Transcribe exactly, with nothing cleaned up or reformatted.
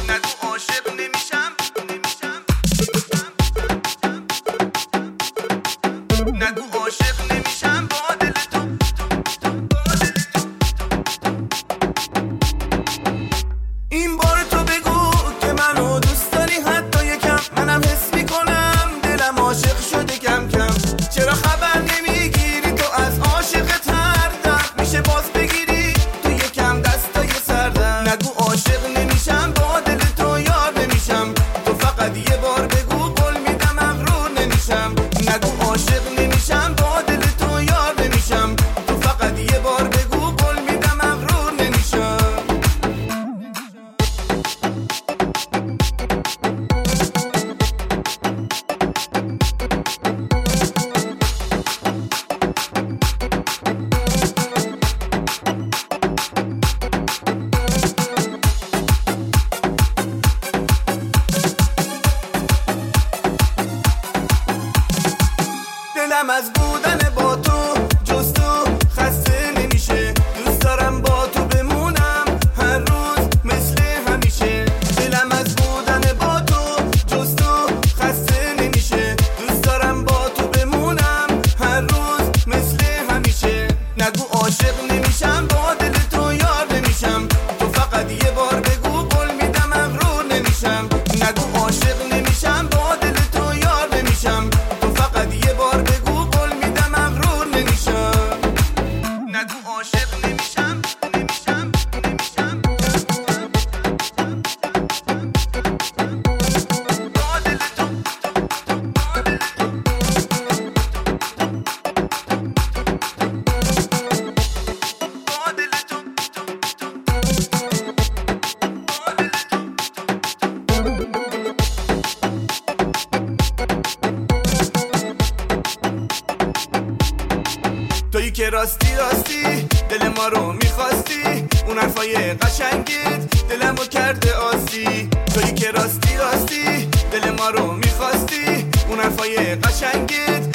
نگو عاشق نمیشم، نگو عاشق نمیشم با دل تو. این بار تو بگو که منو دوست داری حتی یکم، منم حس میکنم دلم عاشق شده کم کم. چرا خبر نمیگیری تو از عاشقت هر دم میشه باز بگیری تو یکم دستای سردم. نگو عاشق نمیشم با دل تو یار نمیشم، تو فقط یه بار بگو قول میدم مغرور نمیشم. نگو عاشق نمیشم با دل تو یار نمیشم، تو فقط یه بار بگو قول میدم مغرور نمیشم. دلم از بودن با تو جز تو خسته نمیشه، دوست دارم با تو بمونم هر روز مثل همیشه. دلم از بودن با تو جز تو خسته نمیشه، دوست دارم با تو بمونم هر روز مثل همیشه. نگو عاشق نمیشم با دل تو یار نمیشم، تو فقط یه بار بگو قول میدم مغرور نمیشم. نگو عاشق نمیشم با دل تو یار نمیشم، تو فقط یه بار بگو قول میدم مغرور نمیشم. نگو عاشق نمیشم، نمیشم، نمیشم با دل تو، با دل تو. با دل تو، تویی که راستی راستی دل ما رو میخواستی، اون حرفای قشنگت دلمو کرده آسی. تویی که راستی راستی دل ما رو میخواستی، اون حرفای قشنگت